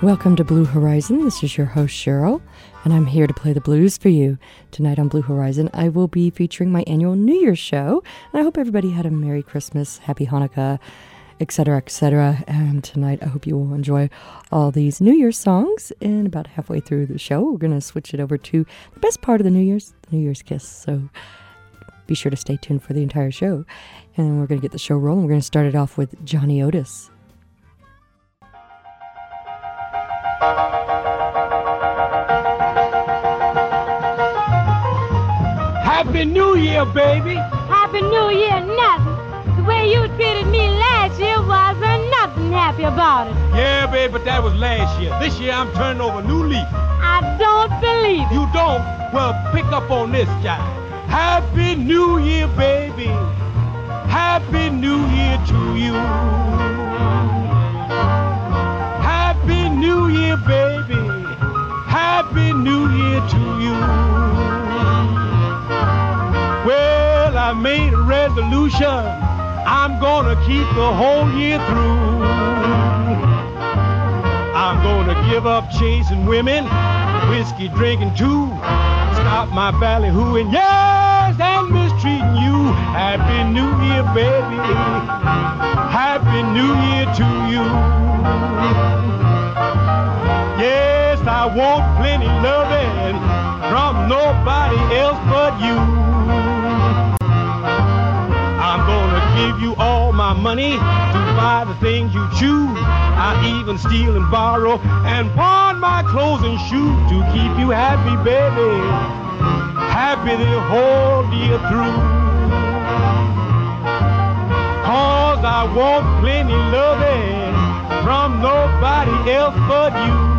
Welcome to Blue Horizon. This is your host, Cheryl, and I'm here to play the blues for you. Tonight on Blue Horizon, I will be featuring my annual New Year's show, and I hope everybody had a Merry Christmas, Happy Hanukkah, etc., etc. And tonight, I hope you will enjoy all these New Year's songs. And about halfway through the show, we're going to switch it over to the best part of the New Year's Kiss. So be sure to stay tuned for the entire show. And we're going to get the show rolling. We're going to start it off with Johnny Otis. Happy New Year, baby. Happy New Year, nothing. The way you treated me last year wasn't nothing happy about it. Yeah, baby, but that was last year. This year I'm turning over a new leaf. I don't believe it. You don't? Well, pick up on this, guy. Happy New Year, baby. Happy New Year to you. Happy New Year, baby. Happy New Year to you. Well, I made a resolution. I'm gonna keep the whole year through. I'm gonna give up chasing women, whiskey drinking too. Stop my ballyhooing, yes, and mistreating you. Happy New Year, baby. Happy New Year to you. Yes, I want plenty loving from nobody else but you. I'm gonna give you all my money to buy the things you choose. I even steal and borrow and pawn my clothes and shoes to keep you happy, baby. Happy the whole year through. 'Cause I want plenty loving from nobody else but you.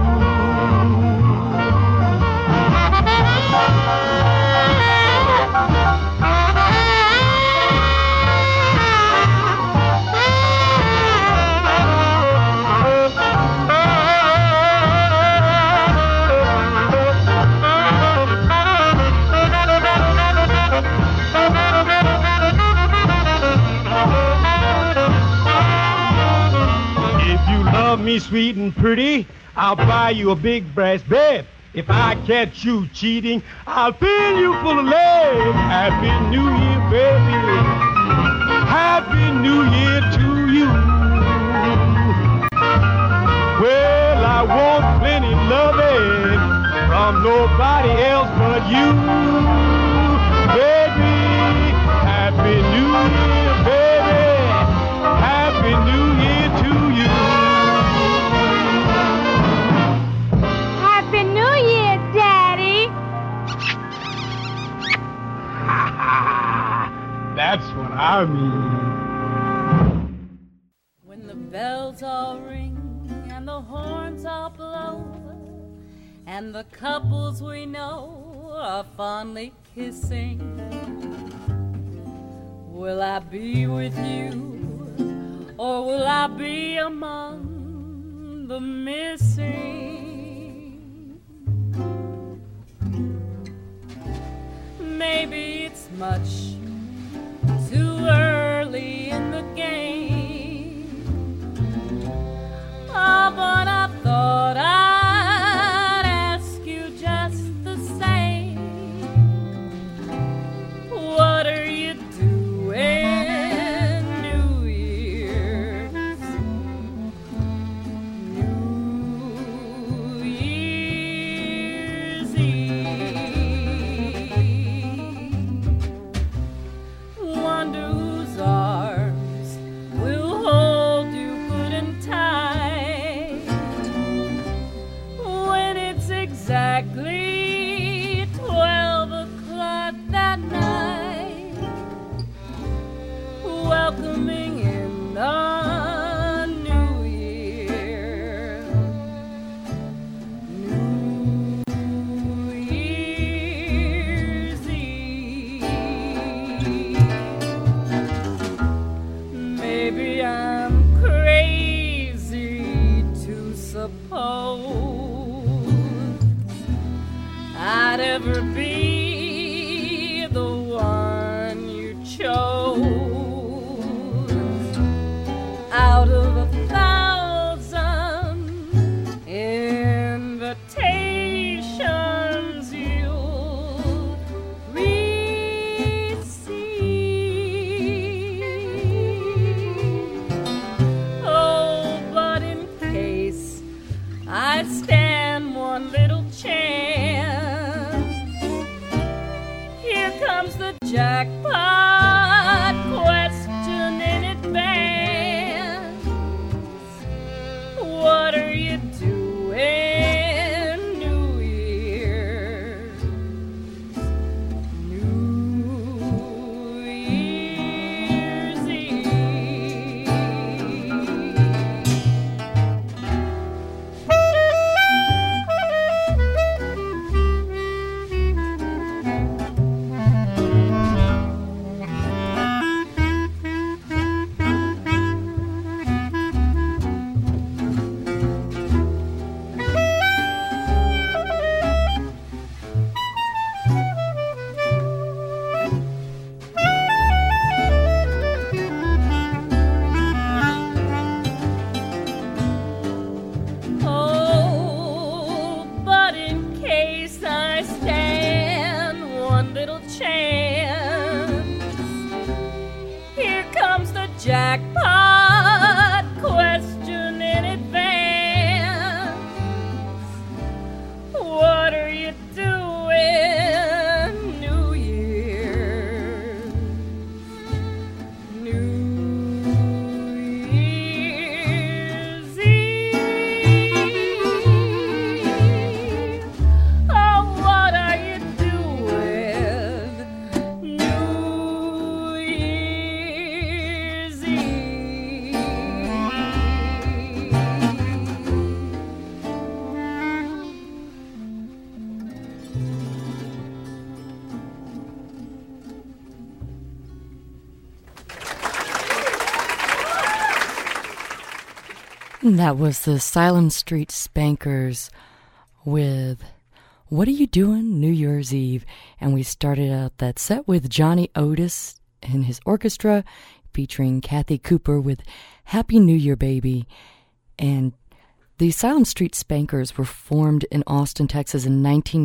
Me sweet and pretty, I'll buy you a big brass bed. If I catch you cheating, I'll fill you full of lead. Happy New Year, baby. Happy New Year to you. Well, I want plenty loving from nobody else but you, baby. Happy New Year, baby. Happy New Year to you. That's what I mean. When the bells all ring and the horns all blow and the couples we know are fondly kissing, will I be with you or will I be among the missing? Maybe it's much too early in the game. Oh, but I thought I'd ask you just the same. What are you doing New Year's? New Year's Eve. Wonder whose arms will hold you good and tight when it's exactly 12 o'clock that night, welcoming in the new year. New Year's Eve. Maybe I'm crazy to suppose I'd ever be the one you chose out of 1,000 in I stand one little chance. Here comes the jackpot question in advance. What are you doing, New Year? New Year's Eve. Oh, what are you doing, New Year's Eve? And that was the Salem Street Spankers with What Are You Doing New Year's Eve? And we started out that set with Johnny Otis and his orchestra featuring Kathy Cooper with Happy New Year, Baby. And the Salem Street Spankers were formed in Austin, Texas in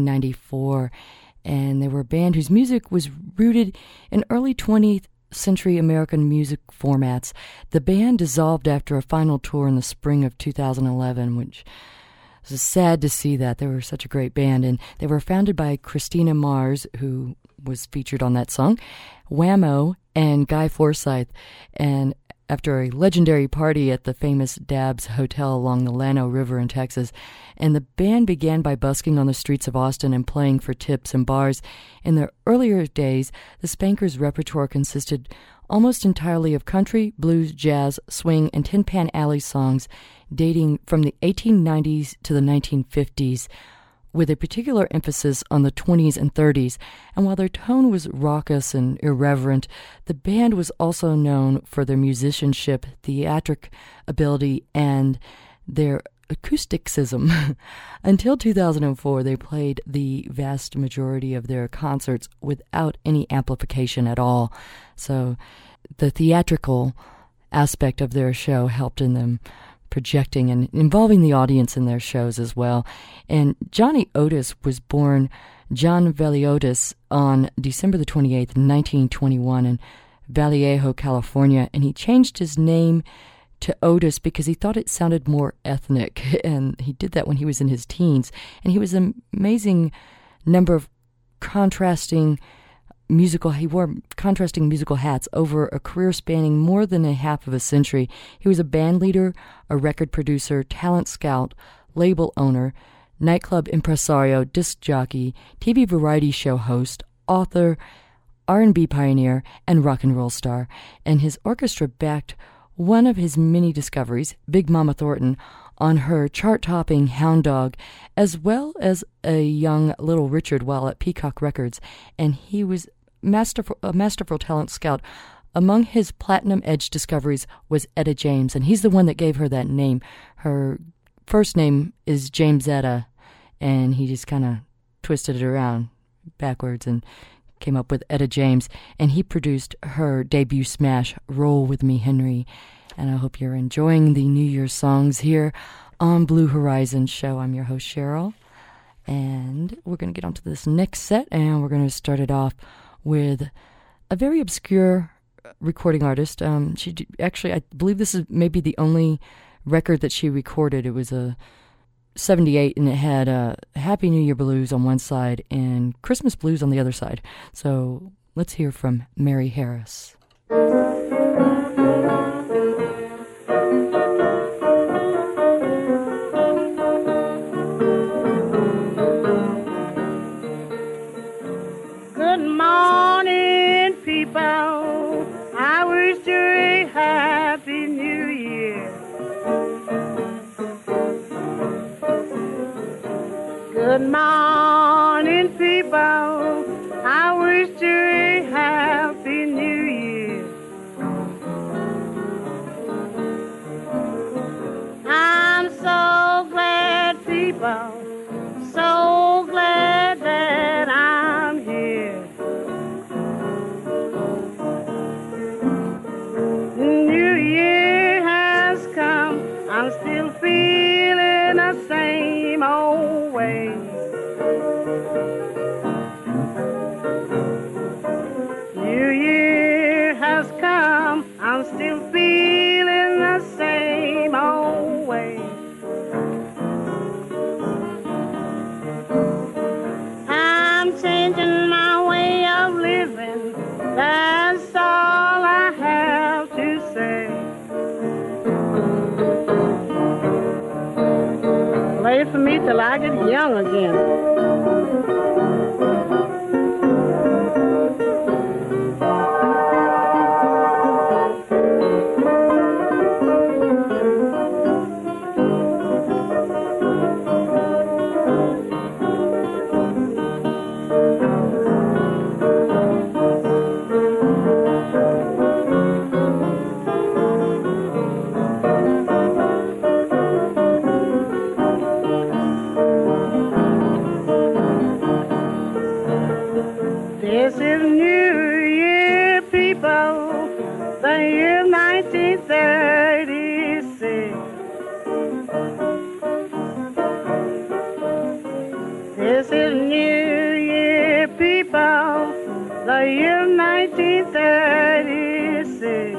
1994. And they were a band whose music was rooted in early 20th century American music formats. The band dissolved after a final tour in the spring of 2011, which was sad to see that. They were such a great band, and they were founded by Christina Mars, who was featured on that song, Whammo, and Guy Forsyth. And after a legendary party at the famous Dabbs Hotel along the Llano River in Texas, and the band began by busking on the streets of Austin and playing for tips in bars. In their earlier days, the Spankers' repertoire consisted almost entirely of country, blues, jazz, swing, and Tin Pan Alley songs dating from the 1890s to the 1950s, with a particular emphasis on the 20s and 30s. And while their tone was raucous and irreverent, the band was also known for their musicianship, theatric ability, and their acousticism. Until 2004, they played the vast majority of their concerts without any amplification at all. So the theatrical aspect of their show helped in them projecting and involving the audience in their shows as well. And Johnny Otis was born John Veliotis on December the 28th, 1921 in Vallejo, California, and he changed his name to Otis because he thought it sounded more ethnic, and he did that when he was in his teens. And he was an amazing number of he wore contrasting musical hats over a career spanning more than a half of a century. He was a band leader, a record producer, talent scout, label owner, nightclub impresario, disc jockey, TV variety show host, author, R&B pioneer, and rock and roll star. And his orchestra backed one of his many discoveries, Big Mama Thornton, on her chart-topping Hound Dog, as well as a young Little Richard while at Peacock Records. And he was a masterful talent scout. Among his platinum edge discoveries was Etta James, and he's the one that gave her that name. Her first name is James Etta, and he just kind of twisted it around backwards and came up with Etta James, and he produced her debut smash, Roll With Me, Henry. And I hope you're enjoying the New Year's songs here on Blue Horizon Show. I'm your host, Cheryl, and we're going to get on to this next set, and we're going to start it off with a very obscure recording artist. Actually, I believe this is maybe the only record that she recorded. It was a 78, and it had Happy New Year Blues on one side and Christmas Blues on the other side. So let's hear from Mary Harris. Good morning, people. I wish you a happy new year. Good morning, people. I wish you a happy new year. I'm so glad, people, so glad that I'm here. The new year has come, I'm still feeling the same old way. till I get young again. This is New Year, people, the year 1936. This is New Year, people, the year 1936.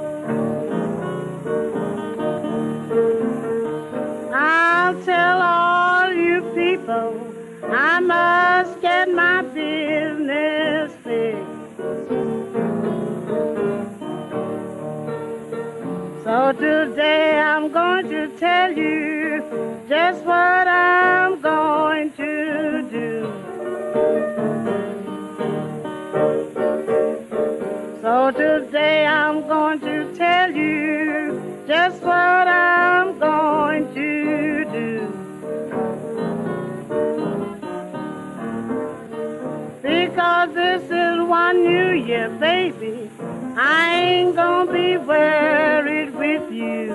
I'll tell all you people I must get my business fixed. So today I'm going to tell you just what I'm going to do. So today I'm going to tell you just what I'm going to do. Because this is one New Year, baby, I ain't gonna be worried with you.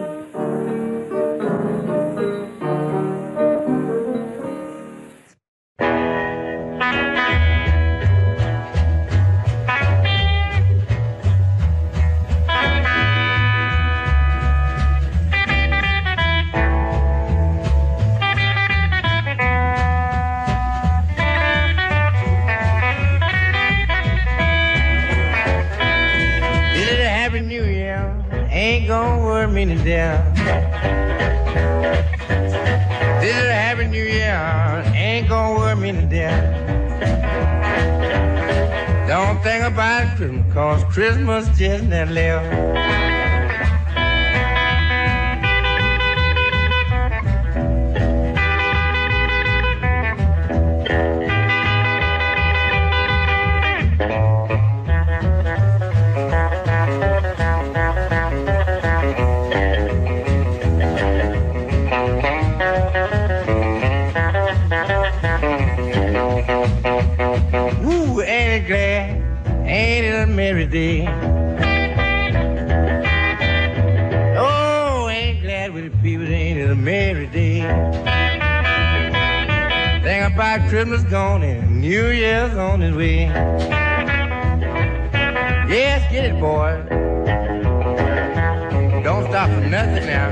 Ain't gonna worry me to death. This is a happy new year. Ain't gonna worry me to death. Don't think about Christmas, cause Christmas just never left. Ain't it a merry day? Oh, ain't glad with the people, ain't it a merry day? Think about Christmas gone and New Year's on his way. Yes, get it, boy. Don't stop for nothing now.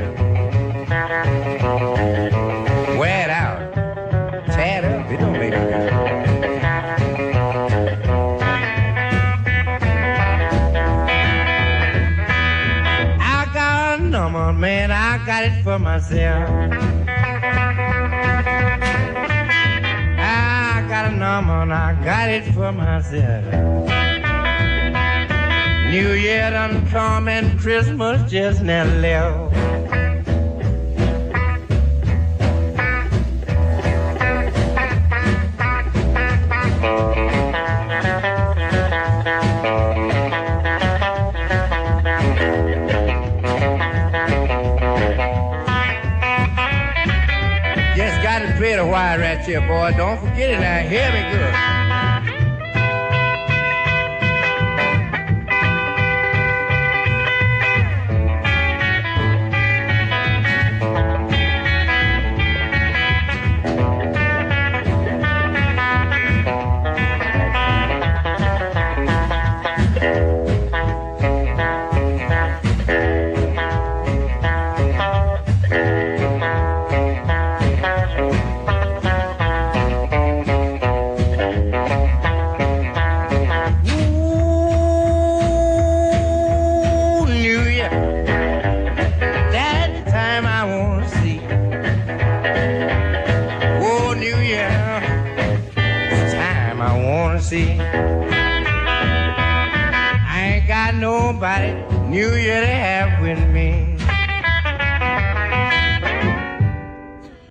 Wear it out. Tear it up, it don't make it good. Man, I got it for myself. I got a number and I got it for myself. New Year done come and Christmas just never left. Play the wire right here, boy. Don't forget it now. Hear me good. Nobody New Year to have with me.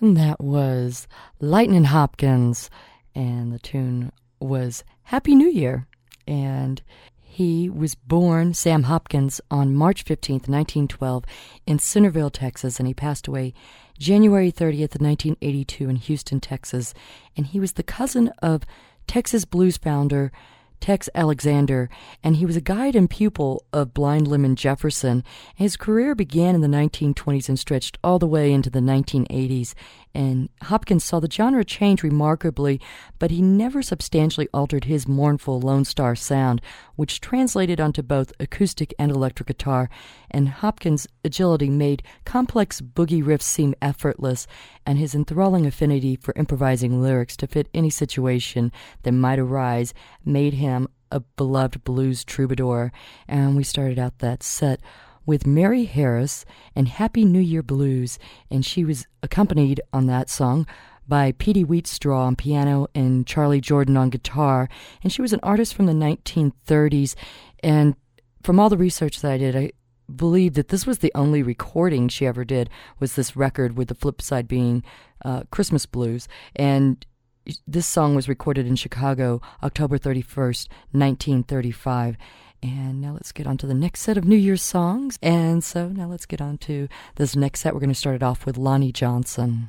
And that was Lightnin' Hopkins, and the tune was Happy New Year. And he was born, Sam Hopkins, on March 15th, 1912, in Centerville, Texas, and he passed away January 30th, 1982, in Houston, Texas. And he was the cousin of Texas blues founder Tex Alexander, and he was a guide and pupil of Blind Lemon Jefferson. His career began in the 1920s and stretched all the way into the 1980s, and Hopkins saw the genre change remarkably, but he never substantially altered his mournful Lone Star sound, which translated onto both acoustic and electric guitar, and Hopkins' agility made complex boogie riffs seem effortless, and his enthralling affinity for improvising lyrics to fit any situation that might arise made him a beloved blues troubadour. And we started out that set with Mary Harris and Happy New Year Blues, and she was accompanied on that song by Petey Wheatstraw on piano and Charlie Jordan on guitar. And she was an artist from the 1930s, and from all the research that I did, I believe that this was the only recording she ever did, was this record, with the flip side being Christmas Blues. And this song was recorded in Chicago, October 31st, 1935. And now let's get on to the next set of New Year's songs. And so now let's get on to this next set. We're going to start it off with Lonnie Johnson.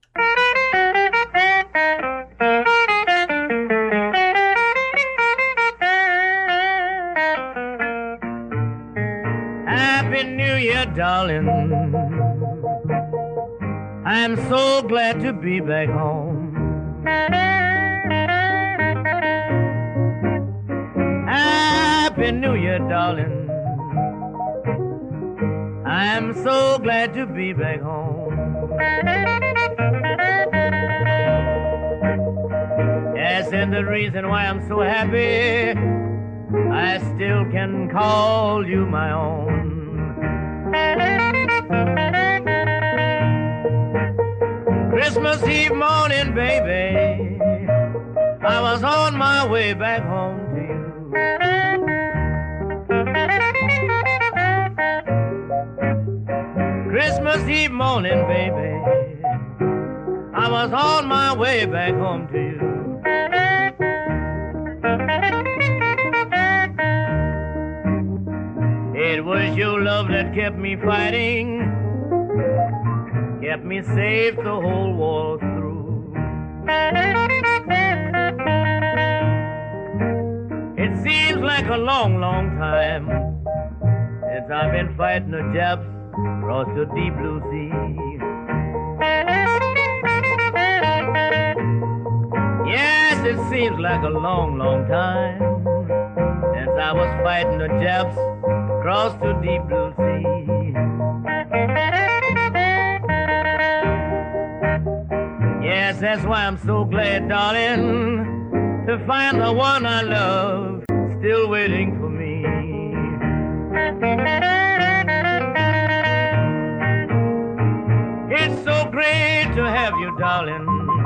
Happy New Year, darling. I'm so glad to be back home. Happy New Year, darling. I'm so glad to be back home. Yes, and the reason why I'm so happy, I still can call you my own. Christmas Eve morning, baby, I was on my way back home to you. Christmas Eve morning, baby, I was on my way back home to you. It was your love that kept me fighting, kept me safe the whole war through. It seems like a long, long time since I've been fighting the Japs across the deep blue sea. Yes, it seems like a long, long time since I was fighting the Japs across the deep blue sea. Yes, that's why I'm so glad, darling, to find the one I love still waiting for me. It's so great to have you, darling,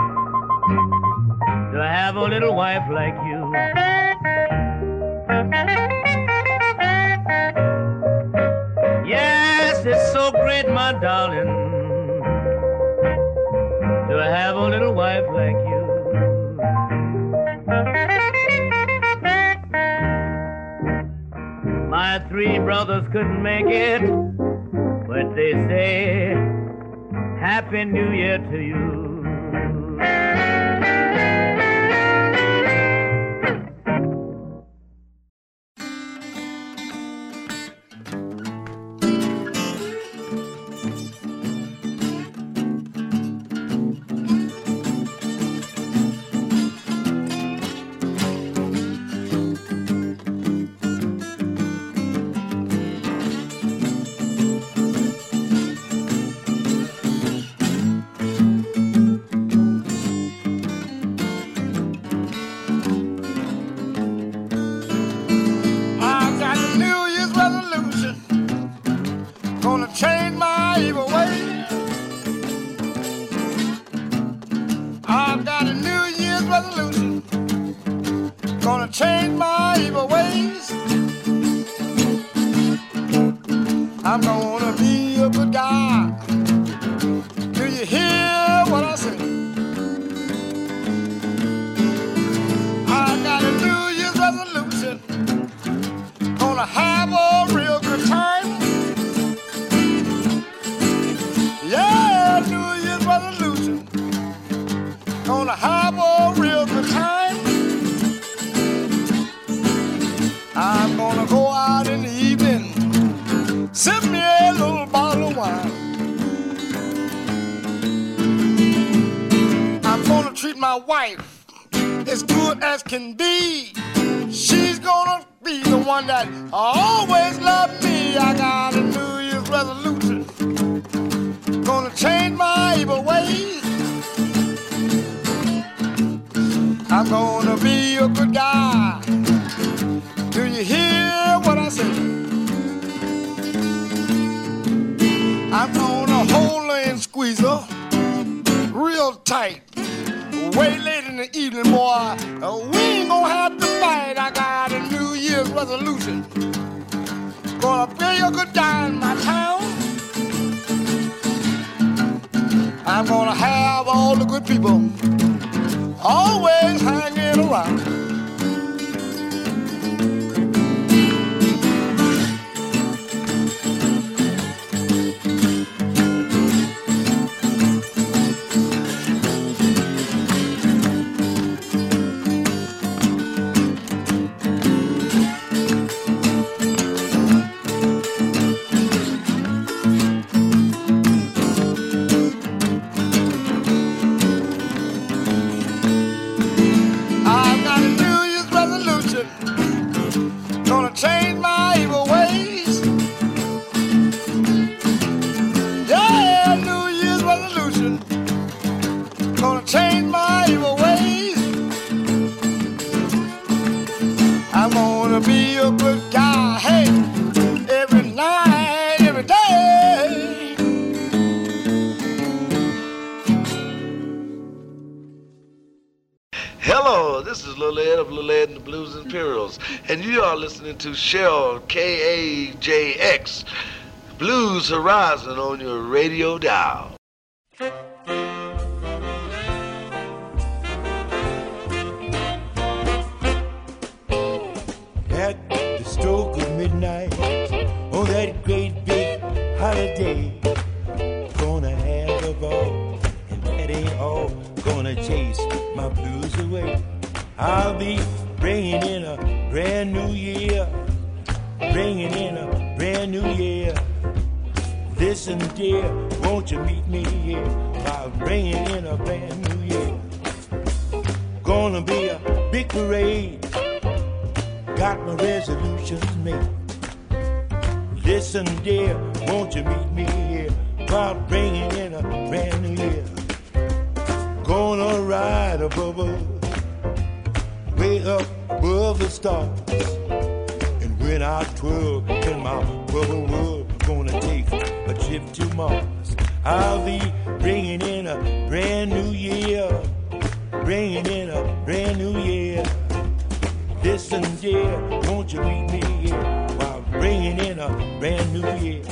to have a little wife like you. Yes, it's so great, my darling, to have a little wife like you. My three brothers couldn't make it, but they say, Happy New Year to you. I'm gonna be a good guy. Do you hear what wife as good as can be. She's gonna be the one that always loved me. I got a New Year's resolution, gonna change my evil ways. I'm gonna be a good guy. Do you hear what I say? I'm gonna hold her and squeeze her real tight. Way late in the evening, boy, we ain't gonna have to fight. I got a New Year's resolution, gonna be a good guy in my town. I'm gonna have all the good people always hanging around. Change my evil ways. Yeah, New Year's resolution, gonna change my evil ways. I'm gonna be a good guy, hey, every night, every day. Hello, this is Lil Ed of Lil Ed and the Blues Imperials, and you are listening to Cheryl KAJX Blues Horizon on your radio dial. At the stroke of midnight, on that great big holiday, gonna have a ball, and that ain't all. Gonna chase my blues away. I'll be bringing in a brand new year, bringing in a brand new year. Listen, dear, won't you meet me here while bringing in a brand new year? Gonna be a big parade, got my resolutions made. Listen, dear, won't you meet me here while bringing in a brand new year? Gonna ride above us, way up above the stars. And when I twirl in my bubble world, gonna take a trip to Mars. I'll be bringing in a brand new year, bringing in a brand new year. Listen, dear, won't you meet me here while bringing in a brand new year?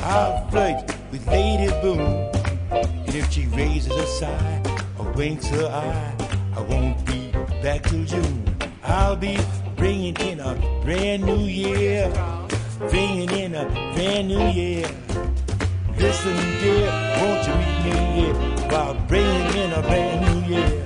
I'll flirt with Lady Boom. And if she raises a sigh or winks her eye, I won't be back till June. I'll be bringing in a brand new year, bringing in a brand new year. Listen, dear, won't you meet me here while bringing in a brand new year?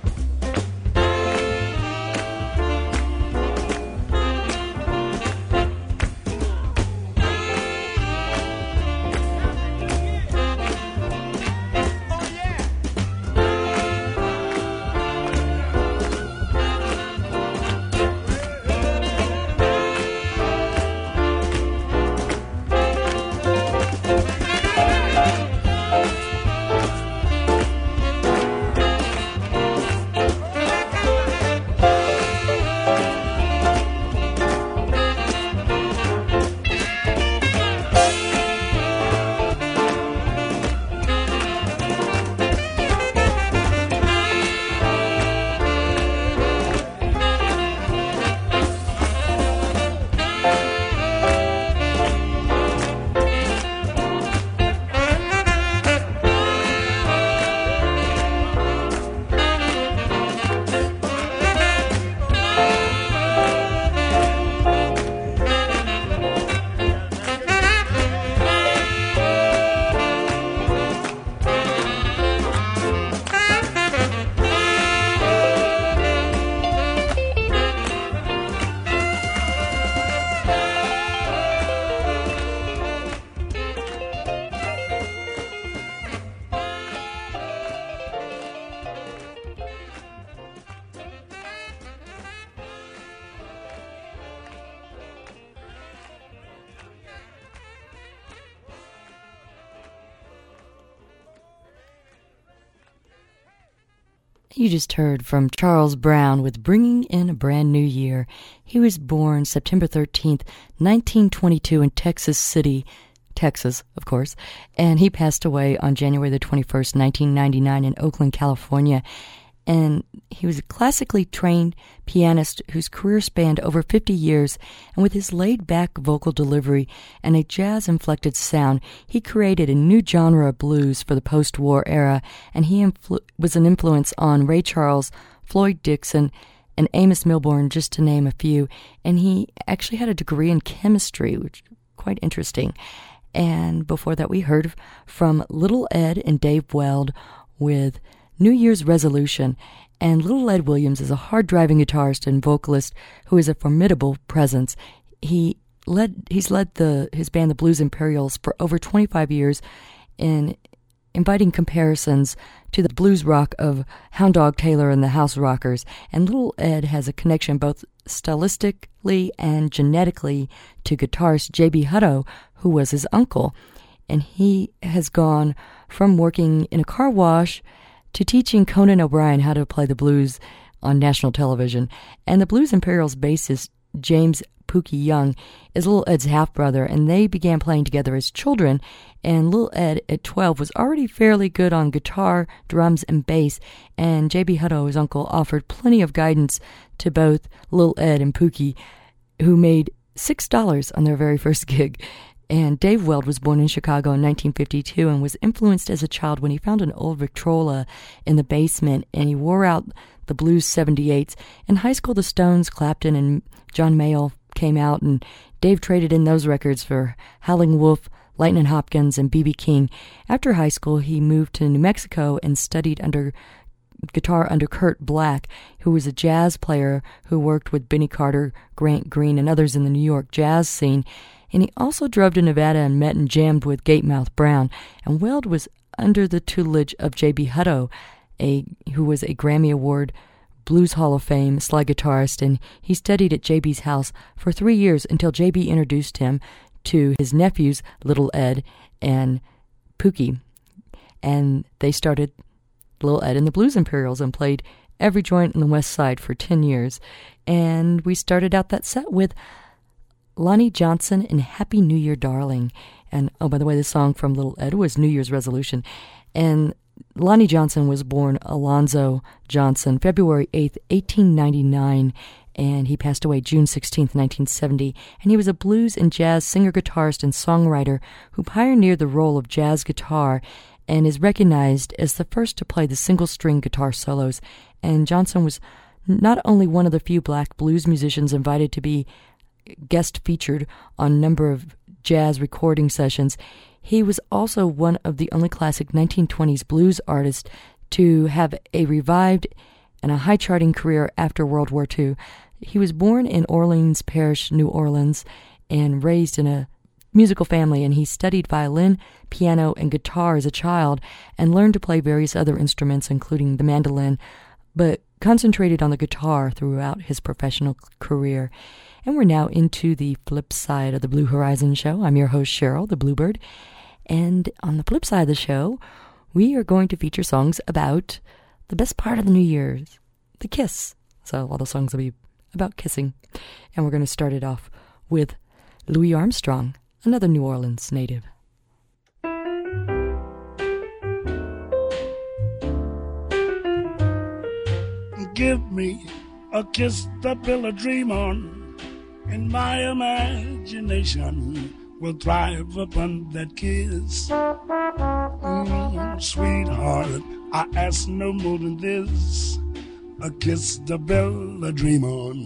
You just heard from Charles Brown with Bringing in a Brand New Year. He was born September 13th, 1922 in Texas City, Texas, of course, and he passed away on January the 21st, 1999 in Oakland, California. And he was a classically trained pianist whose career spanned over 50 years, and with his laid-back vocal delivery and a jazz-inflected sound, he created a new genre of blues for the post-war era, and he was an influence on Ray Charles, Floyd Dixon, and Amos Milburn, just to name a few. And he actually had a degree in chemistry, which is quite interesting. And before that, we heard from Little Ed and Dave Weld with New Year's Resolution. And Little Ed Williams is a hard-driving guitarist and vocalist who is a formidable presence. He's led his band, the Blues Imperials, for over 25 years in inviting comparisons to the blues rock of Hound Dog Taylor and the House Rockers. And Little Ed has a connection both stylistically and genetically to guitarist J.B. Hutto, who was his uncle. And he has gone from working in a car wash to teaching Conan O'Brien how to play the blues on national television. And the Blues Imperials bassist James Pookie Young is Little Ed's half-brother, and they began playing together as children. And Little Ed, at 12, was already fairly good on guitar, drums, and bass, and J.B. Hutto, his uncle, offered plenty of guidance to both Little Ed and Pookie, who made $6 on their very first gig. And Dave Weld was born in Chicago in 1952 and was influenced as a child when he found an old Victrola in the basement, and he wore out the Blues 78s. In high school, the Stones, Clapton, and John Mayall came out, and Dave traded in those records for Howlin' Wolf, Lightnin' Hopkins, and B.B. King. After high school, he moved to New Mexico and studied guitar under Kurt Black, who was a jazz player who worked with Benny Carter, Grant Green, and others in the New York jazz scene. And he also drove to Nevada and met and jammed with Gatemouth Brown. And Weld was under the tutelage of J.B. Hutto, who was a Grammy Award Blues Hall of Fame slide guitarist, and he studied at J.B.'s house for 3 years until J.B. introduced him to his nephews, Little Ed and Pookie. And they started Little Ed and the Blues Imperials and played every joint in the West Side for 10 years. And we started out that set with Lonnie Johnson and Happy New Year, Darling. And, oh, by the way, the song from Little Ed was New Year's Resolution. And Lonnie Johnson was born Alonzo Johnson, February 8th, 1899. and he passed away June 16th, 1970, and he was a blues and jazz singer, guitarist, and songwriter who pioneered the role of jazz guitar and is recognized as the first to play the single-string guitar solos. And Johnson was not only one of the few black blues musicians invited to be guest featured on a number of jazz recording sessions, he was also one of the only classic 1920s blues artists to have a revived and a high-charting career after World War II. He was born in Orleans Parish, New Orleans, and raised in a musical family, and he studied violin, piano, and guitar as a child and learned to play various other instruments, including the mandolin, but concentrated on the guitar throughout his professional career. And we're now into the flip side of the Blue Horizon show. I'm your host, Cheryl, the Bluebird. And on the flip side of the show, we are going to feature songs about the best part of the New Year's, the kiss. So all the songs will be about kissing. And we're going to start it off with Louis Armstrong, another New Orleans native. Give me a kiss to build a dream on, and my imagination will thrive upon that kiss. Sweetheart, I ask no more than this, a kiss to build a dream on.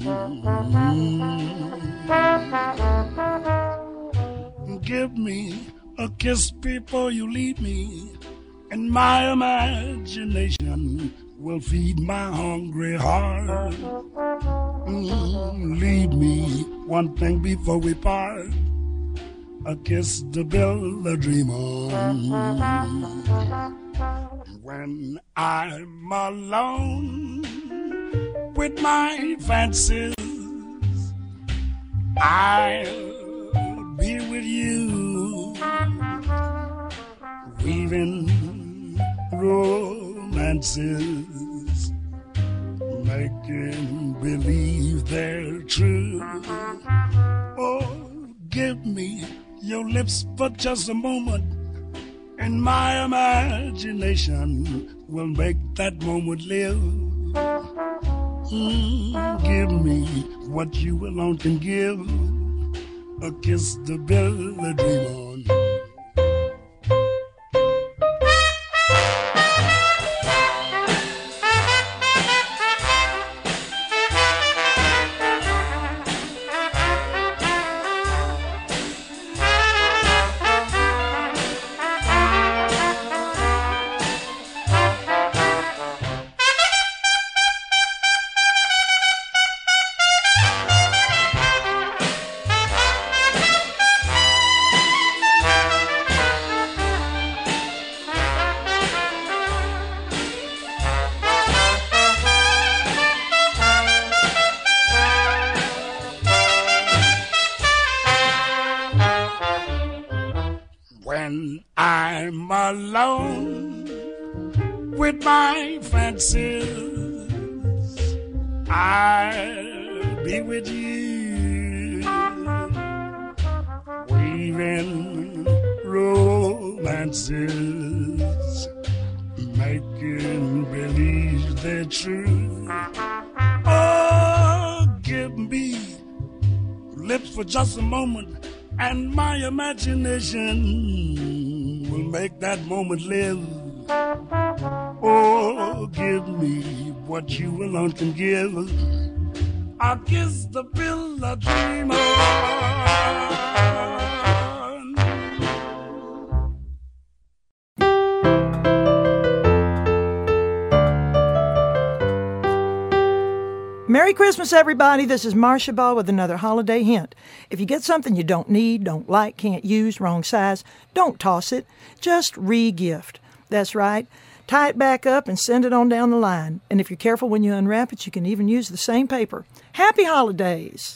Give me a kiss before you leave me, and my imagination will feed my hungry heart. Leave me one thing before we part, a kiss to build a dream on. When I'm alone with my fancies, I'll be with you, weaving romances, making believe they're true. Oh, give me your lips for just a moment, and my imagination will make that moment live. Give me what you alone can give, a kiss to build a dream on. When I'm alone with my fancies, I'll be with you, weaving romances, making believe they're true. Oh, give me lips for just a moment, and my imagination will make that moment live. Oh, give me what you alone can give, I'll kiss the bill I dream on. Merry Christmas, everybody. This is Marcia Ball with another holiday hint. If you get something you don't need, don't like, can't use, wrong size, don't toss it. Just re-gift. That's right. Tie it back up and send it on down the line. And if you're careful when you unwrap it, you can even use the same paper. Happy holidays!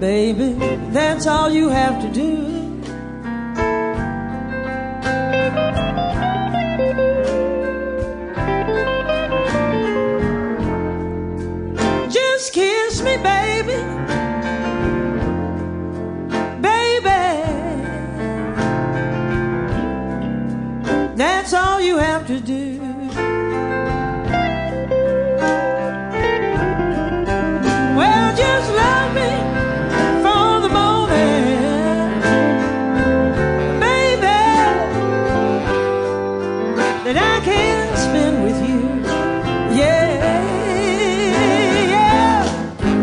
Baby, that's all you have to do. Just kiss me, baby. Baby, that's all you have to do. Well, just love me for the moment, baby, that I can spend with you. Yeah, yeah.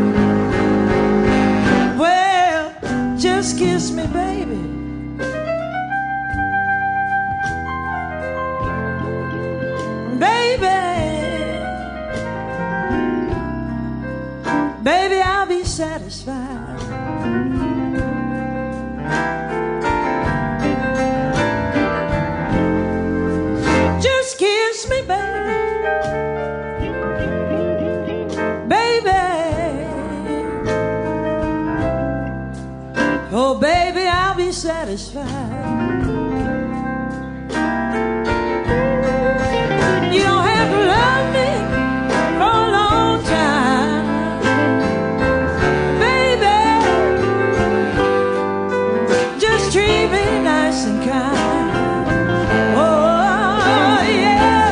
Well, just kiss me, baby. Baby, I'll be satisfied. Just kiss me, baby. Baby. Oh, baby, I'll be satisfied. You don't have to love me for a long time. Treat me nice and kind. Oh, yeah.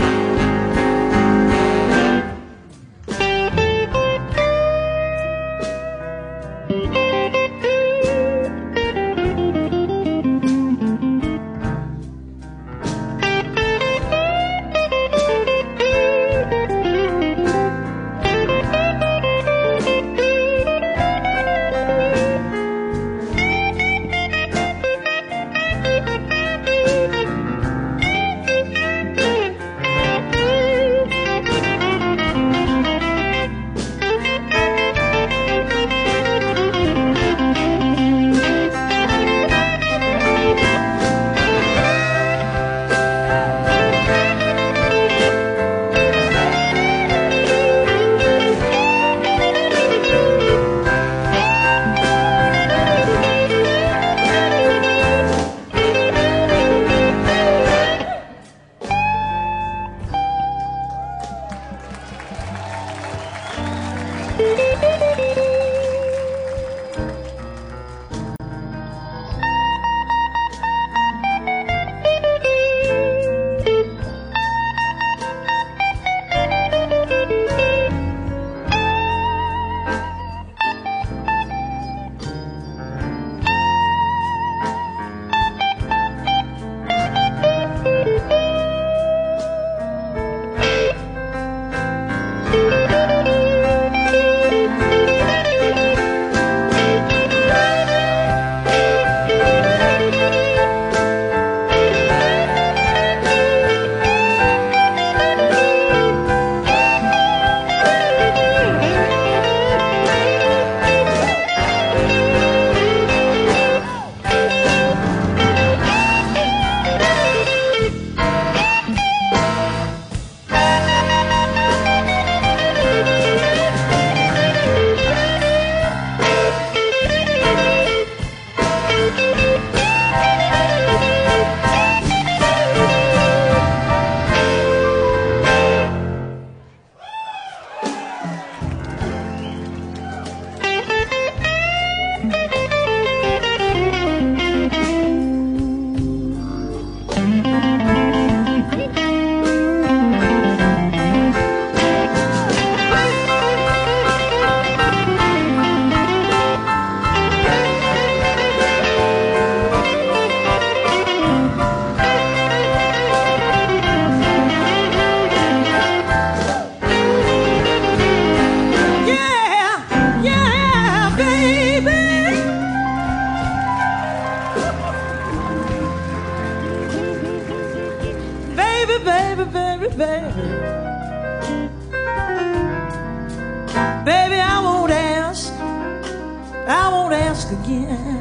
Baby, I won't ask again.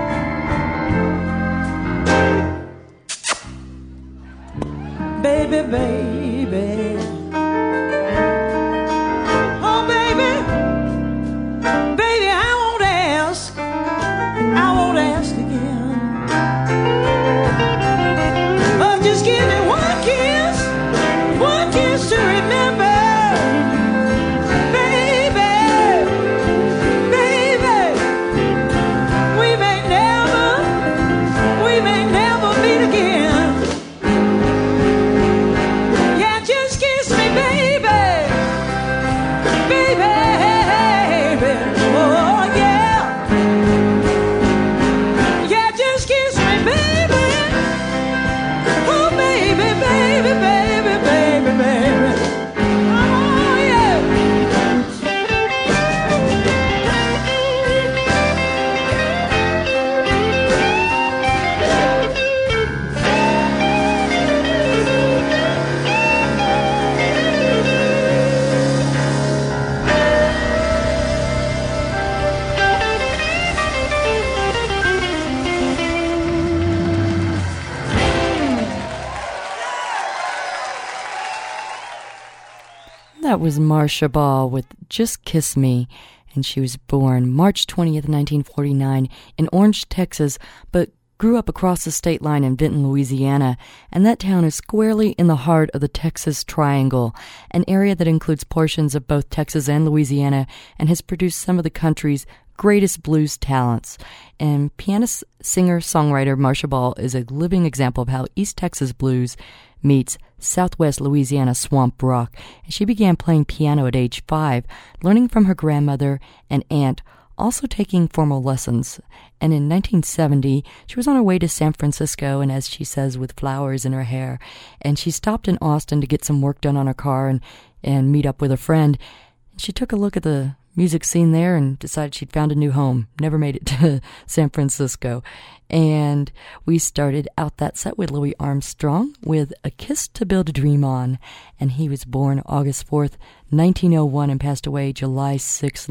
Baby, baby. Oh, baby, baby, I won't That was Marcia Ball with Just Kiss Me, and she was born March 20th, 1949 in Orange, Texas, but grew up across the state line in Benton, Louisiana, and that town is squarely in the heart of the Texas Triangle, an area that includes portions of both Texas and Louisiana and has produced some of the country's greatest blues talents. And pianist, singer, songwriter Marcia Ball is a living example of how East Texas blues meets Southwest Louisiana swamp rock. And she began playing piano at age 5, learning from her grandmother and aunt, also taking formal lessons. And in 1970, she was on her way to San Francisco, and as she says, with flowers in her hair, and she stopped in Austin to get some work done on her car and meet up with a friend. She took a look at the music scene there and decided she'd found a new home. Never made it to San Francisco. And we started out that set with Louis Armstrong with A Kiss to Build a Dream On. And he was born August 4th, 1901 and passed away July 6th,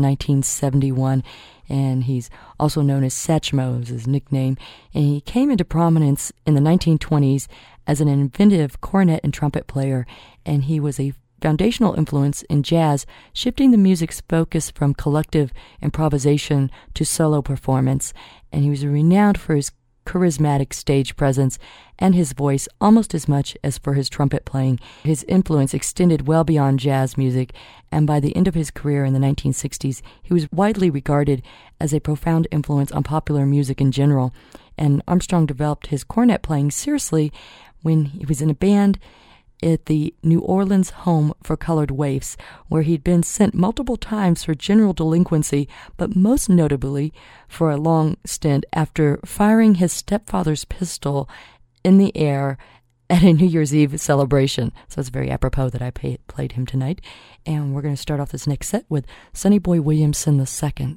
1971. And he's also known as Satchmo, is his nickname. And he came into prominence in the 1920s as an inventive cornet and trumpet player. And he was a foundational influence in jazz, shifting the music's focus from collective improvisation to solo performance. And he was renowned for his charismatic stage presence and his voice almost as much as for his trumpet playing. His influence extended well beyond jazz music, and by the end of his career in the 1960s, he was widely regarded as a profound influence on popular music in general. And Armstrong developed his cornet playing seriously when he was in a band at the New Orleans Home for Colored Waifs, where he'd been sent multiple times for general delinquency, but most notably for a long stint after firing his stepfather's pistol in the air at a New Year's Eve celebration. So it's very apropos that I played him tonight. And we're going to start off this next set with Sonny Boy Williamson II.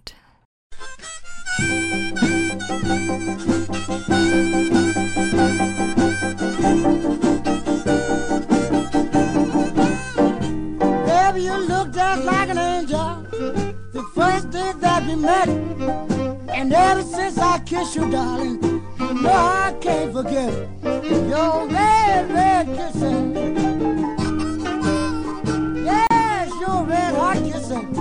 You look just like an angel the first day that we met, and ever since I kissed you, darling, no, I can't forget your red, red kissing. Yes, your red hot kissing.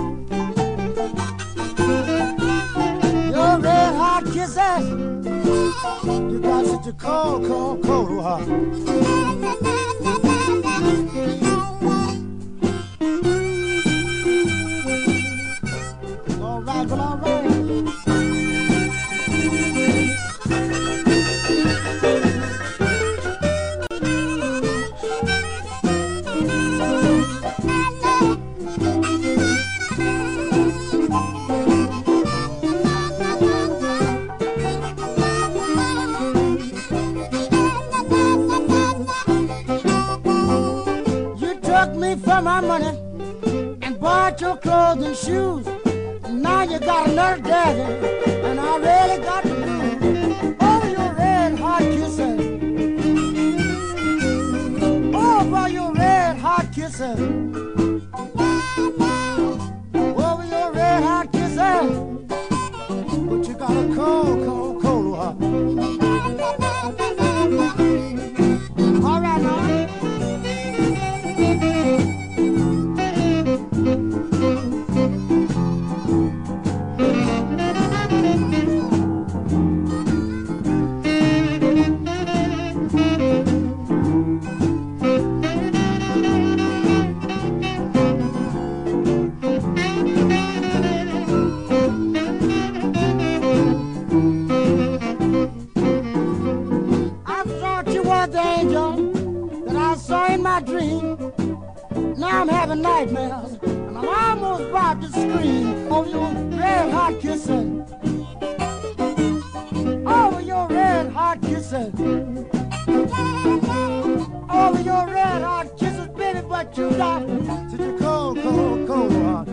Your red hot kisses. You got such a cold, cold, cold heart. All right, well, all right. You took me for my money and bought your clothes and shoes. Now you got another daddy, and I really got to do over your red hot kisses. Over your red hot kisses. Over your red hot kisses. But you got a cold, cold, cold heart. All right now. Now I'm having nightmares, and I'm almost about to scream over your red hot kissing. Over your red hot kissing. Over your red hot kisses, baby, but you got such a cold, cold, cold heart.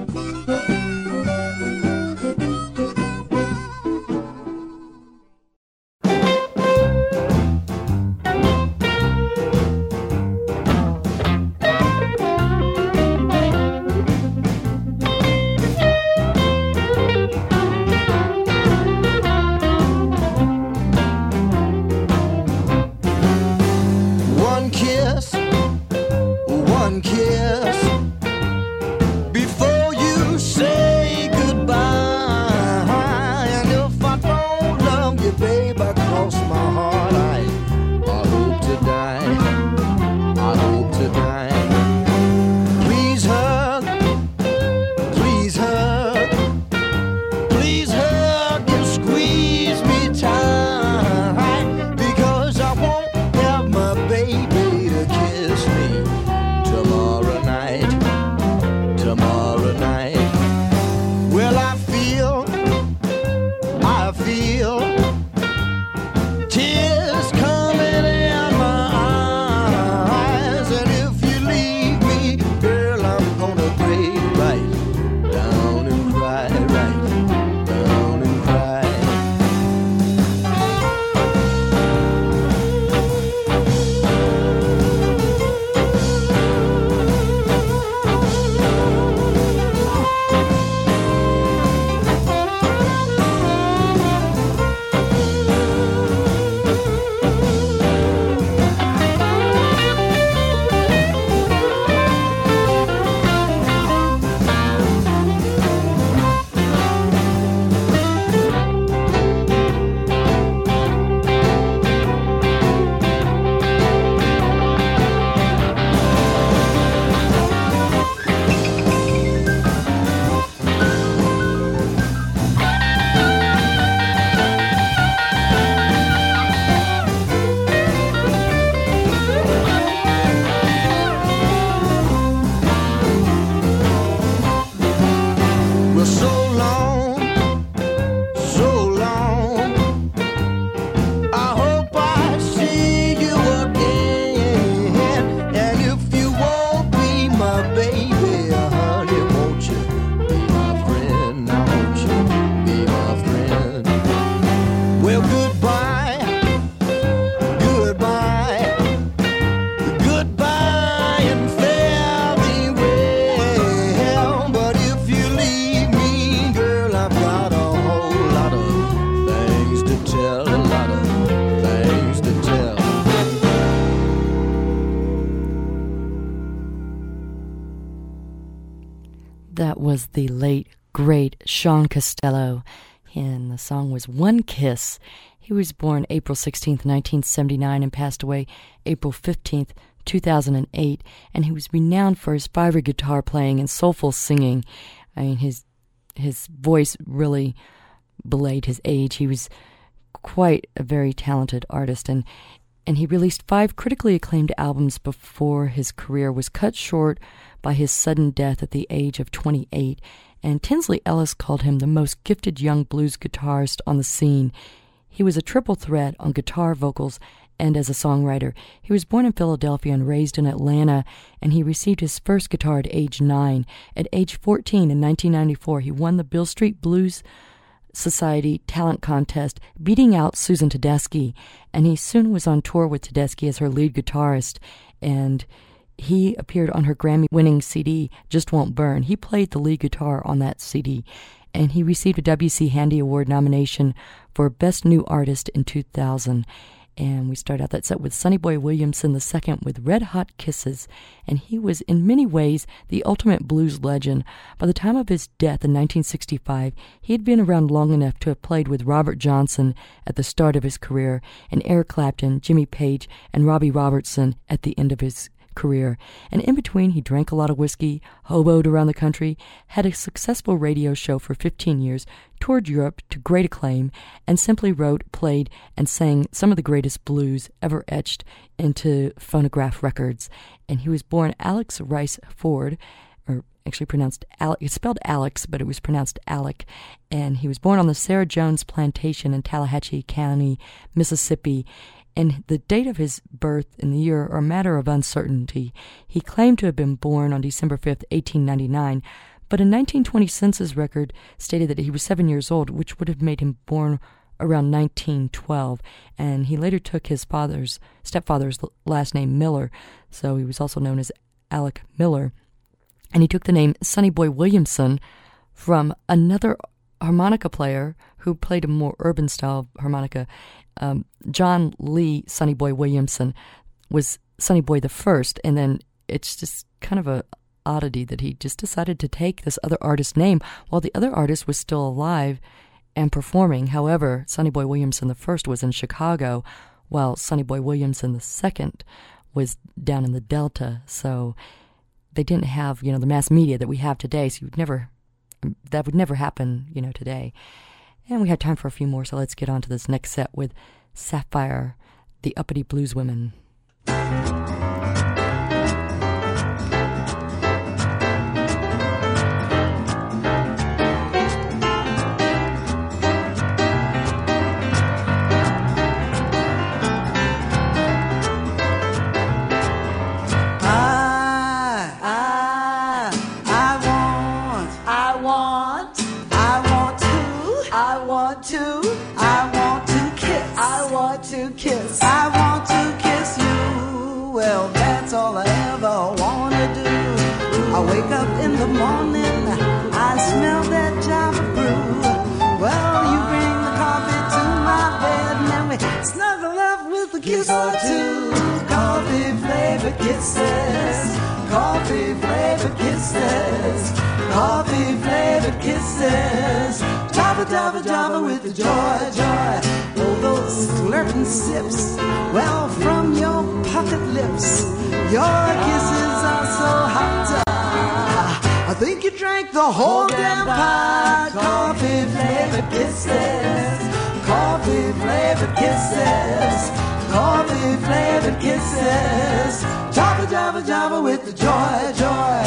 That was the late, great Sean Costello, and the song was One Kiss. He was born April 16th, 1979, and passed away April 15th, 2008, and he was renowned for his fiery guitar playing and soulful singing. I mean, his voice really belayed his age. He was quite a very talented artist, and he released 5 critically acclaimed albums before his career was cut short by his sudden death at the age of 28, and Tinsley Ellis called him the most gifted young blues guitarist on the scene. He was a triple threat on guitar, vocals, and as a songwriter. He was born in Philadelphia and raised in Atlanta, and he received his first guitar at age 9. At age 14 in 1994, he won the Beale Street Blues Society Talent Contest, beating out Susan Tedeschi, and he soon was on tour with Tedeschi as her lead guitarist, and he appeared on her Grammy-winning CD, Just Won't Burn. He played the lead guitar on that CD, and he received a W.C. Handy Award nomination for Best New Artist in 2000. And we start out that set with Sonny Boy Williamson II with Red Hot Kisses, and he was in many ways the ultimate blues legend. By the time of his death in 1965, he had been around long enough to have played with Robert Johnson at the start of his career, and Eric Clapton, Jimmy Page, and Robbie Robertson at the end of his career. And in between, he drank a lot of whiskey, hoboed around the country, had a successful radio show for 15 years, toured Europe to great acclaim, and simply wrote, played, and sang some of the greatest blues ever etched into phonograph records. And he was born Alex Rice Ford, or actually pronounced Alec. It's spelled Alex, but it was pronounced Alec. And he was born on the Sarah Jones Plantation in Tallahatchie County, Mississippi. And the date of his birth and the year are a matter of uncertainty. He claimed to have been born on December 5th, 1899, but a 1920 census record stated that he was 7 years old, which would have made him born around 1912. And he later took his stepfather's last name, Miller, so he was also known as Alec Miller. And he took the name Sonny Boy Williamson from another harmonica player who played a more urban style harmonica. John Lee Sonny Boy Williamson was Sonny Boy the First, and then it's just kind of a oddity that he just decided to take this other artist's name while the other artist was still alive and performing. However, Sonny Boy Williamson the First was in Chicago, while Sonny Boy Williamson the Second was down in the Delta, so they didn't have, the mass media that we have today, so that would never happen, today. And we have time for a few more, so let's get on to this next set with Sapphire, the Uppity Blues Women. I want to kiss you. Well, that's all I ever want to do. I wake up in the morning, I smell that Java brew. Well, you bring the coffee to my bed, and then we snuggle up with a kiss or two. Coffee-flavored kisses, coffee-flavored kisses, coffee-flavored kisses. Java, Java, Java with the joy, joy. Oh, those slurping sips, well, from your pocket lips, your kisses are so hot. I think you drank the whole damn pot. Coffee-flavored kisses, coffee-flavored kisses, coffee-flavored kisses. Java, Java, Java with the joy, joy.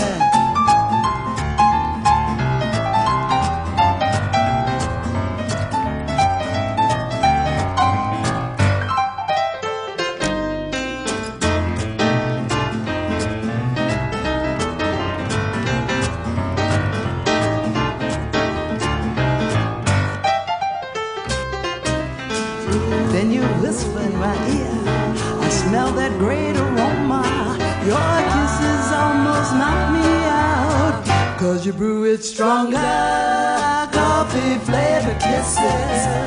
Then you whisper in my ear, I smell that great aroma. Your kisses almost knock me out, 'cause you brew it stronger. Coffee-flavored kisses,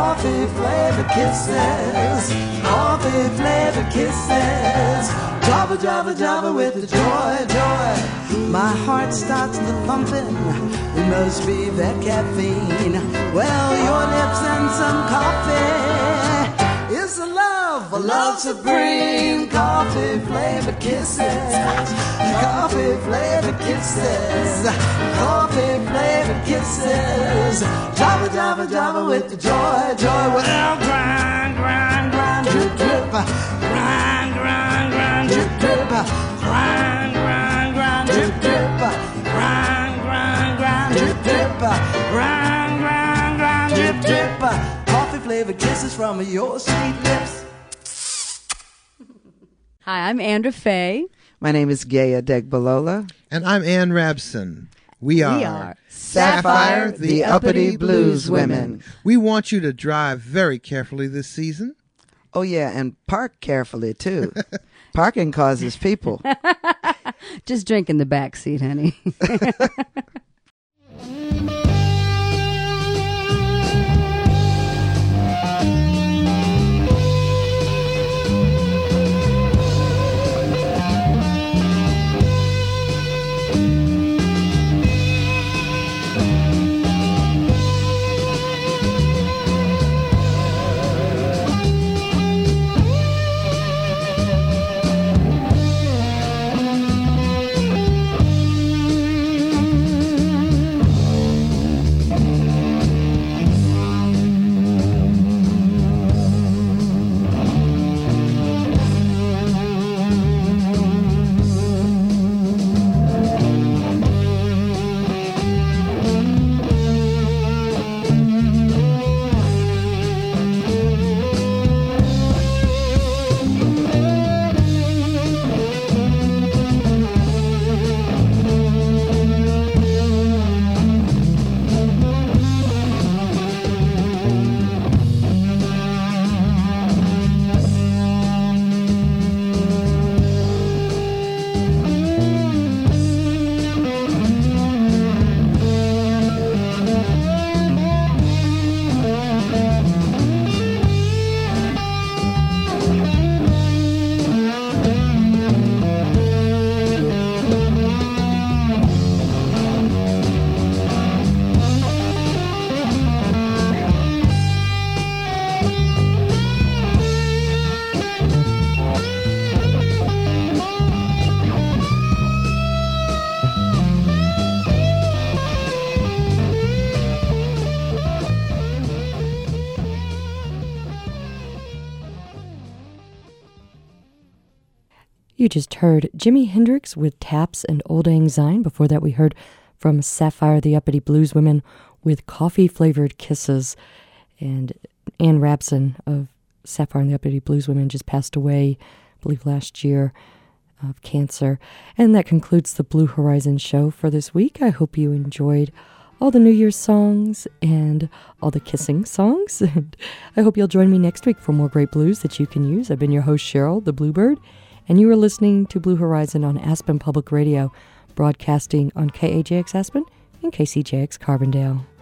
coffee-flavored kisses, coffee-flavored kisses. Java, Java, Java, Java with the joy, joy. My heart starts to thumping. It must be that caffeine. Well, your lips and some coffee. It's a love supreme. Coffee flavored kisses. Coffee flavored kisses. Coffee flavored kisses. Java, Java, Java with the joy, joy. Well, grind, grind, grind, drip, drip. Grind, grind, grind, drip, drip. Grind, grind, grind, drip, drip. Grind, grind, grind, drip, drip. Grind, grind, grind, drip, drip. Coffee flavored kisses from your sweet lips. Hi, I'm Andra Faye. My name is Gaya Degbalola. And I'm Ann Rabson. We are Sapphire, the Uppity Blues Women. We want you to drive very carefully this season. Oh, yeah, and park carefully, too. Parking causes people. Just drink in the back seat, honey. You just heard Jimi Hendrix with Taps and Old Lang Syne. Before that, we heard from Sapphire, the Uppity Blues Women with Coffee-Flavored Kisses. And Ann Rabson of Sapphire and the Uppity Blues Women just passed away, I believe, last year of cancer. And that concludes the Blue Horizon show for this week. I hope you enjoyed all the New Year's songs and all the kissing songs. And I hope you'll join me next week for more great blues that you can use. I've been your host, Cheryl, the Bluebird, and you are listening to Blue Horizon on Aspen Public Radio, broadcasting on KAJX Aspen and KCJX Carbondale.